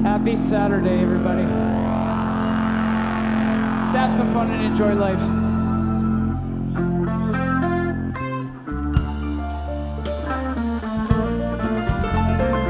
Happy Saturday, everybody. Let's have some fun and enjoy life.